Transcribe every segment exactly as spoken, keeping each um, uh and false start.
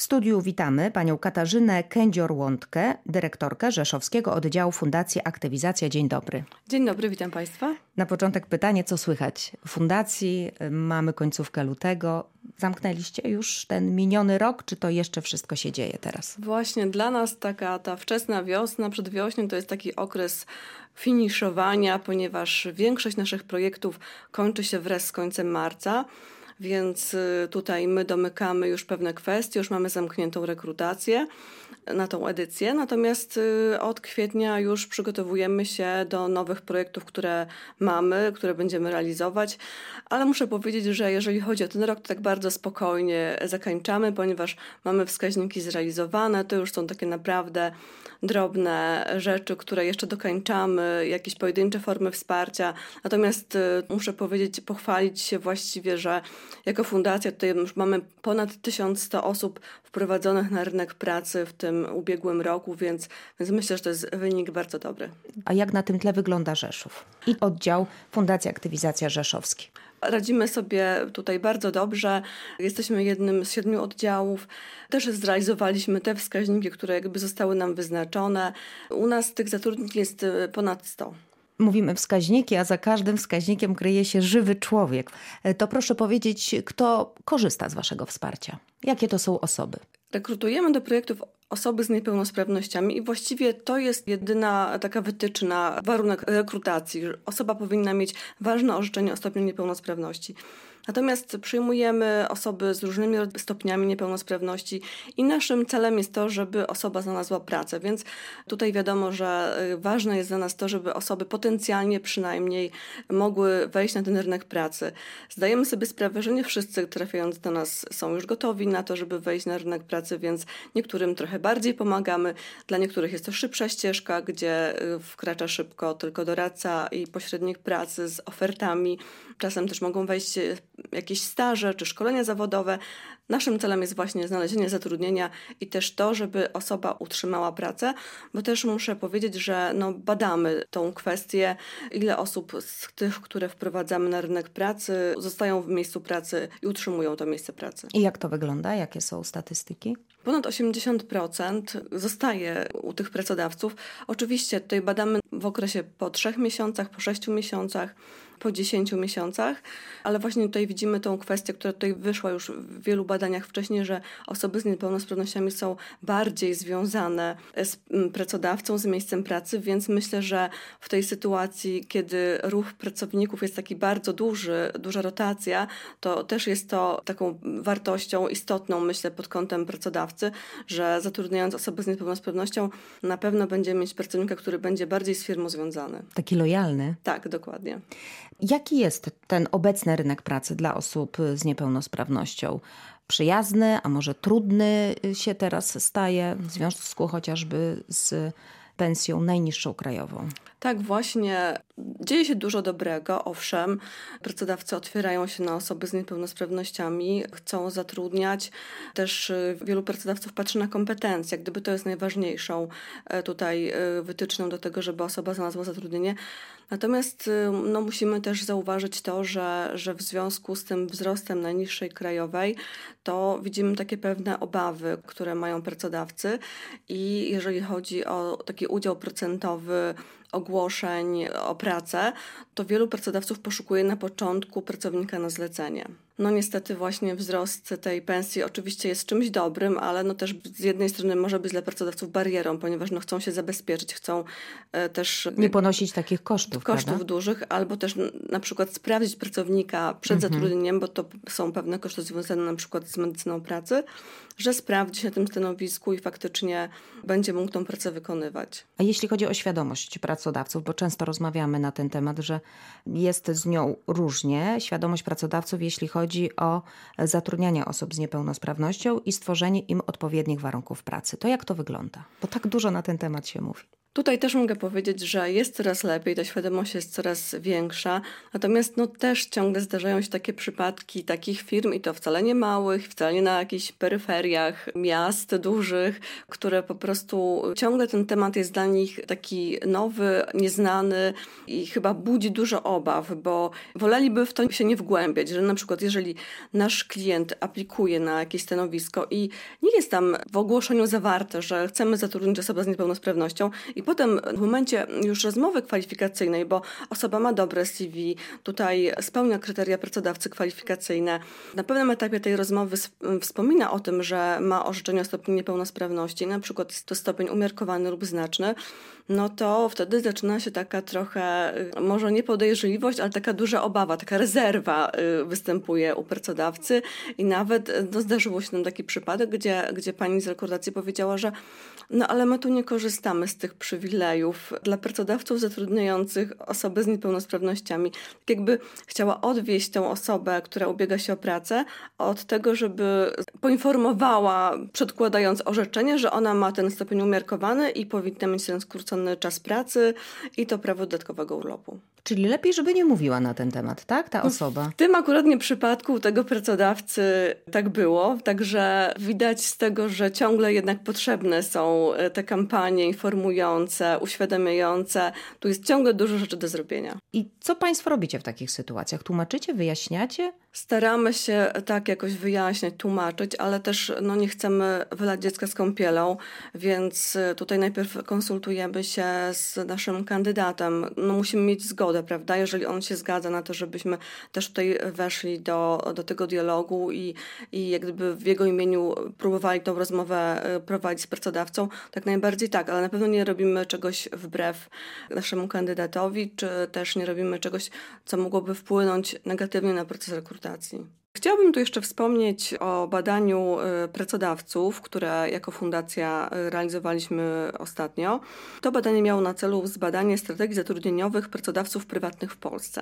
studiu witamy panią Katarzynę Kędzior-Łądkę, dyrektorkę Rzeszowskiego Oddziału Fundacji Aktywizacja. Dzień dobry. Dzień dobry, witam Państwa. Na początek pytanie, co słychać w fundacji? Mamy końcówkę lutego. Zamknęliście już ten miniony rok, czy to jeszcze wszystko się dzieje teraz? Właśnie dla nas taka ta wczesna wiosna, przedwiośnie to jest taki okres finiszowania, ponieważ większość naszych projektów kończy się wraz z końcem marca. Więc tutaj my domykamy już pewne kwestie, już mamy zamkniętą rekrutację na tą edycję. Natomiast od kwietnia już przygotowujemy się do nowych projektów, które mamy, które będziemy realizować. Ale muszę powiedzieć, że jeżeli chodzi o ten rok, to tak bardzo spokojnie zakończamy, ponieważ mamy wskaźniki zrealizowane. To już są takie naprawdę drobne rzeczy, które jeszcze dokończamy, jakieś pojedyncze formy wsparcia. Natomiast muszę powiedzieć, pochwalić się właściwie, że jako fundacja tutaj już mamy ponad tysiąc sto osób wprowadzonych na rynek pracy w tym ubiegłym roku, więc, więc myślę, że to jest wynik bardzo dobry. A jak na tym tle wygląda Rzeszów i oddział Fundacji Aktywizacja Rzeszowski? Radzimy sobie tutaj bardzo dobrze. Jesteśmy jednym z siedmiu oddziałów. Też zrealizowaliśmy te wskaźniki, które jakby zostały nam wyznaczone. U nas tych zatrudnień jest ponad sto. Mówimy wskaźniki, a za każdym wskaźnikiem kryje się żywy człowiek. To proszę powiedzieć, kto korzysta z waszego wsparcia? Jakie to są osoby? Rekrutujemy do projektów osoby z niepełnosprawnościami i właściwie to jest jedyna taka wytyczna, warunek rekrutacji. Osoba powinna mieć ważne orzeczenie o stopniu niepełnosprawności. Natomiast przyjmujemy osoby z różnymi stopniami niepełnosprawności i naszym celem jest to, żeby osoba znalazła pracę. Więc tutaj wiadomo, że ważne jest dla nas to, żeby osoby potencjalnie przynajmniej mogły wejść na ten rynek pracy. Zdajemy sobie sprawę, że nie wszyscy trafiając do nas są już gotowi na to, żeby wejść na rynek pracy, więc niektórym trochę bardziej pomagamy. Dla niektórych jest to szybsza ścieżka, gdzie wkracza szybko tylko doradca i pośrednik pracy z ofertami. Czasem też mogą wejść jakieś staże czy szkolenia zawodowe. Naszym celem jest właśnie znalezienie zatrudnienia i też to, żeby osoba utrzymała pracę, bo też muszę powiedzieć, że no badamy tą kwestię, ile osób z tych, które wprowadzamy na rynek pracy, zostają w miejscu pracy i utrzymują to miejsce pracy. I jak to wygląda? Jakie są statystyki? Ponad osiemdziesiąt procent zostaje u tych pracodawców. Oczywiście tutaj badamy w okresie po trzech miesiącach, po sześciu miesiącach, po dziesięciu miesiącach, ale właśnie tutaj widzimy tą kwestię, która tutaj wyszła już w wielu badaniach wcześniej, że osoby z niepełnosprawnościami są bardziej związane z pracodawcą, z miejscem pracy, więc myślę, że w tej sytuacji, kiedy ruch pracowników jest taki bardzo duży, duża rotacja, to też jest to taką wartością istotną, myślę, pod kątem pracodawcy, że zatrudniając osobę z niepełnosprawnością na pewno będzie mieć pracownika, który będzie bardziej z firmą związany. Taki lojalny. Tak, dokładnie. Jaki jest ten obecny rynek pracy dla osób z niepełnosprawnością? Przyjazny, a może trudny się teraz staje w związku chociażby z pensją najniższą krajową? Tak, właśnie. Dzieje się dużo dobrego, owszem. Pracodawcy otwierają się na osoby z niepełnosprawnościami, chcą zatrudniać. Też wielu pracodawców patrzy na kompetencje, jak gdyby to jest najważniejszą tutaj wytyczną do tego, żeby osoba znalazła zatrudnienie. Natomiast no, musimy też zauważyć to, że, że w związku z tym wzrostem najniższej krajowej, to widzimy takie pewne obawy, które mają pracodawcy i jeżeli chodzi o taki udział procentowy ogłoszeń o pracę, to wielu pracodawców poszukuje na początku pracownika na zlecenie. No niestety właśnie wzrost tej pensji oczywiście jest czymś dobrym, ale no też z jednej strony może być dla pracodawców barierą, ponieważ no chcą się zabezpieczyć, chcą e, też... Nie ponosić takich kosztów, Kosztów prawda? dużych, albo też na przykład sprawdzić pracownika przed mhm. zatrudnieniem, bo to są pewne koszty związane na przykład z medycyną pracy, że sprawdzi się na tym stanowisku i faktycznie będzie mógł tą pracę wykonywać. A jeśli chodzi o świadomość pracodawców, bo często rozmawiamy na ten temat, że jest z nią różnie, świadomość pracodawców, jeśli chodzi o zatrudnianie osób z niepełnosprawnością i stworzenie im odpowiednich warunków pracy. To jak to wygląda? Bo tak dużo na ten temat się mówi. Tutaj też mogę powiedzieć, że jest coraz lepiej, ta świadomość jest coraz większa, natomiast no też ciągle zdarzają się takie przypadki takich firm i to wcale nie małych, wcale nie na jakichś peryferiach miast dużych, które po prostu ciągle ten temat jest dla nich taki nowy, nieznany i chyba budzi dużo obaw, bo woleliby w to się nie wgłębiać, że na przykład jeżeli nasz klient aplikuje na jakieś stanowisko i nie jest tam w ogłoszeniu zawarte, że chcemy zatrudnić osobę z niepełnosprawnością i potem w momencie już rozmowy kwalifikacyjnej, bo osoba ma dobre C V, tutaj spełnia kryteria pracodawcy kwalifikacyjne, na pewnym etapie tej rozmowy wspomina o tym, że ma orzeczenie o stopniu niepełnosprawności, na przykład jest to stopień umiarkowany lub znaczny, no to wtedy zaczyna się taka trochę, może nie podejrzliwość, ale taka duża obawa, taka rezerwa występuje u pracodawcy i nawet no, zdarzyło się nam taki przypadek, gdzie, gdzie pani z rekrutacji powiedziała, że no ale my tu nie korzystamy z tych przywilejów dla pracodawców zatrudniających osoby z niepełnosprawnościami. Tak jakby chciała odwieść tę osobę, która ubiega się o pracę, od tego, żeby poinformowała, przedkładając orzeczenie, że ona ma ten stopień umiarkowany i powinna mieć ten skrócony czas pracy i to prawo dodatkowego urlopu. Czyli lepiej, żeby nie mówiła na ten temat, tak? Ta osoba. W tym akuratnie przypadku tego pracodawcy tak było, także widać z tego, że ciągle jednak potrzebne są te kampanie informujące, uświadamiające. Tu jest ciągle dużo rzeczy do zrobienia. I co Państwo robicie w takich sytuacjach? Tłumaczycie, wyjaśniacie? Staramy się tak jakoś wyjaśniać, tłumaczyć, ale też no, nie chcemy wylać dziecka z kąpielą, więc tutaj najpierw konsultujemy się z naszym kandydatem. No, musimy mieć zgodę, prawda? Jeżeli on się zgadza na to, żebyśmy też tutaj weszli do, do tego dialogu i, i jak gdyby w jego imieniu próbowali tą rozmowę prowadzić z pracodawcą, tak najbardziej tak, ale na pewno nie robimy czegoś wbrew naszemu kandydatowi, czy też nie robimy czegoś, co mogłoby wpłynąć negatywnie na proces rekrutacji. Chciałabym tu jeszcze wspomnieć o badaniu pracodawców, które jako fundacja realizowaliśmy ostatnio. To badanie miało na celu zbadanie strategii zatrudnieniowych pracodawców prywatnych w Polsce.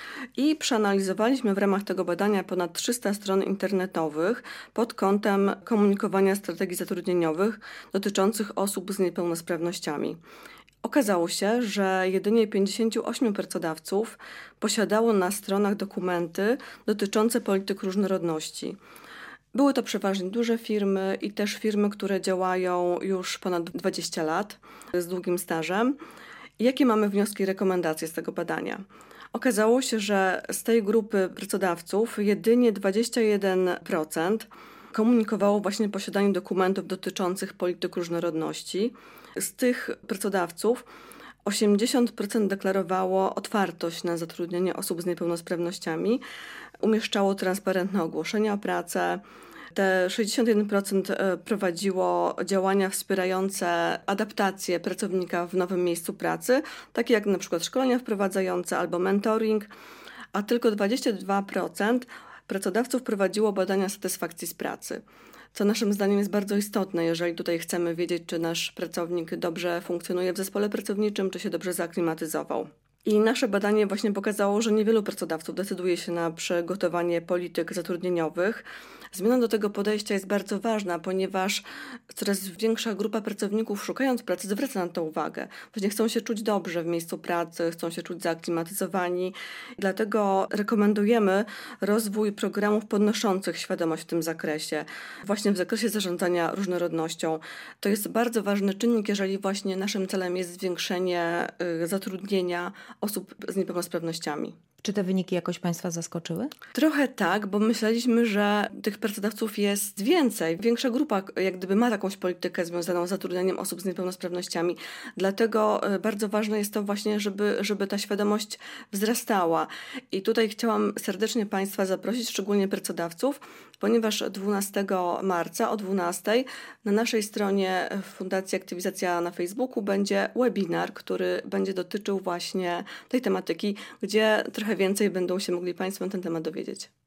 I przeanalizowaliśmy w ramach tego badania ponad trzysta stron internetowych pod kątem komunikowania strategii zatrudnieniowych dotyczących osób z niepełnosprawnościami. Okazało się, że jedynie pięćdziesiąt osiem pracodawców posiadało na stronach dokumenty dotyczące polityk różnorodności. Były to przeważnie duże firmy i też firmy, które działają już ponad dwadzieścia lat z długim stażem. Jakie mamy wnioski i rekomendacje z tego badania? Okazało się, że z tej grupy pracodawców jedynie dwadzieścia jeden procent komunikowało właśnie posiadanie dokumentów dotyczących polityk różnorodności. Z tych pracodawców osiemdziesiąt procent deklarowało otwartość na zatrudnienie osób z niepełnosprawnościami, umieszczało transparentne ogłoszenia o pracę. Te sześćdziesiąt jeden procent prowadziło działania wspierające adaptację pracownika w nowym miejscu pracy, takie jak na przykład szkolenia wprowadzające albo mentoring, a tylko dwadzieścia dwa procent pracodawców prowadziło badania satysfakcji z pracy, co naszym zdaniem jest bardzo istotne, jeżeli tutaj chcemy wiedzieć, czy nasz pracownik dobrze funkcjonuje w zespole pracowniczym, czy się dobrze zaaklimatyzował. I nasze badanie właśnie pokazało, że niewielu pracodawców decyduje się na przygotowanie polityk zatrudnieniowych. Zmiana do tego podejścia jest bardzo ważna, ponieważ coraz większa grupa pracowników, szukając pracy, zwraca na to uwagę. Właśnie chcą się czuć dobrze w miejscu pracy, chcą się czuć zaaklimatyzowani. Dlatego rekomendujemy rozwój programów podnoszących świadomość w tym zakresie, właśnie w zakresie zarządzania różnorodnością. To jest bardzo ważny czynnik, jeżeli właśnie naszym celem jest zwiększenie zatrudnienia osób z niepełnosprawnościami. Czy te wyniki jakoś Państwa zaskoczyły? Trochę tak, bo myśleliśmy, że tych pracodawców jest więcej. Większa grupa jak gdyby ma jakąś politykę związaną z zatrudnianiem osób z niepełnosprawnościami. Dlatego bardzo ważne jest to właśnie, żeby, żeby ta świadomość wzrastała. I tutaj chciałam serdecznie Państwa zaprosić, szczególnie pracodawców, ponieważ dwunastego marca o dwunastej na naszej stronie Fundacji Aktywizacja na Facebooku będzie webinar, który będzie dotyczył właśnie tej tematyki, gdzie trochę więcej będą się mogli Państwo na ten temat dowiedzieć.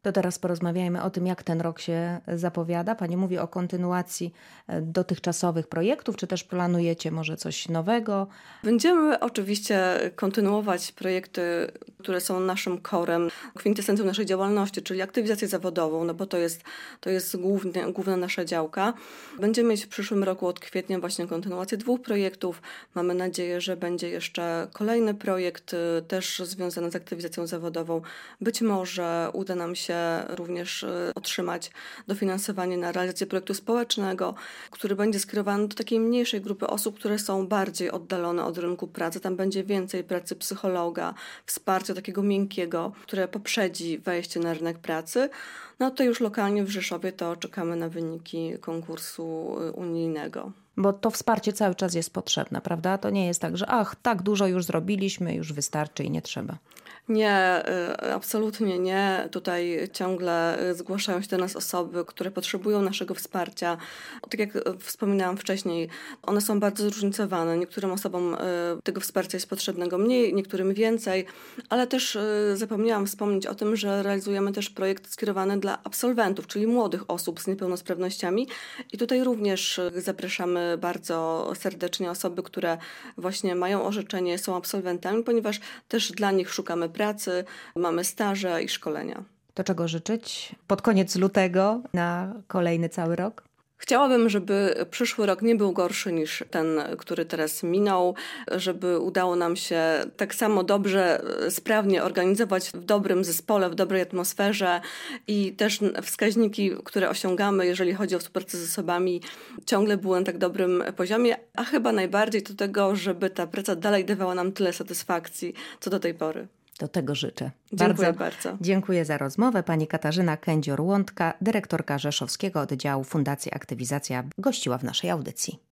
To teraz porozmawiajmy o tym, jak ten rok się zapowiada. Pani mówi o kontynuacji dotychczasowych projektów, czy też planujecie może coś nowego? Będziemy oczywiście kontynuować projekty, które są naszym korem, kwintesencją naszej działalności, czyli aktywizację zawodową, no bo to jest, to jest głównie, główna nasza działka. Będziemy mieć w przyszłym roku od kwietnia właśnie kontynuację dwóch projektów. Mamy nadzieję, że będzie jeszcze kolejny projekt też związany z aktywizacją zawodową. Być może uda nam się również otrzymać dofinansowanie na realizację projektu społecznego, który będzie skierowany do takiej mniejszej grupy osób, które są bardziej oddalone od rynku pracy. Tam będzie więcej pracy psychologa, wsparcia takiego miękkiego, które poprzedzi wejście na rynek pracy. No to już lokalnie w Rzeszowie to czekamy na wyniki konkursu unijnego. Bo to wsparcie cały czas jest potrzebne, prawda? To nie jest tak, że ach, tak dużo już zrobiliśmy, już wystarczy i nie trzeba. Nie, absolutnie nie. Tutaj ciągle zgłaszają się do nas osoby, które potrzebują naszego wsparcia. Tak jak wspominałam wcześniej, one są bardzo zróżnicowane. Niektórym osobom tego wsparcia jest potrzebnego mniej, niektórym więcej, ale też zapomniałam wspomnieć o tym, że realizujemy też projekt skierowany dla absolwentów, czyli młodych osób z niepełnosprawnościami i tutaj również zapraszamy bardzo serdecznie osoby, które właśnie mają orzeczenie, są absolwentami, ponieważ też dla nich szukamy pracy, mamy staże i szkolenia. To czego życzyć pod koniec lutego na kolejny cały rok? Chciałabym, żeby przyszły rok nie był gorszy niż ten, który teraz minął, żeby udało nam się tak samo dobrze, sprawnie organizować w dobrym zespole, w dobrej atmosferze i też wskaźniki, które osiągamy, jeżeli chodzi o współpracę z osobami, ciągle były na tak dobrym poziomie, a chyba najbardziej do tego, żeby ta praca dalej dawała nam tyle satysfakcji, co do tej pory. Do tego życzę. Dziękuję bardzo. bardzo. Dziękuję za rozmowę. Pani Katarzyna Kędzior-Łądka, dyrektorka Rzeszowskiego Oddziału Fundacji Aktywizacja, gościła w naszej audycji.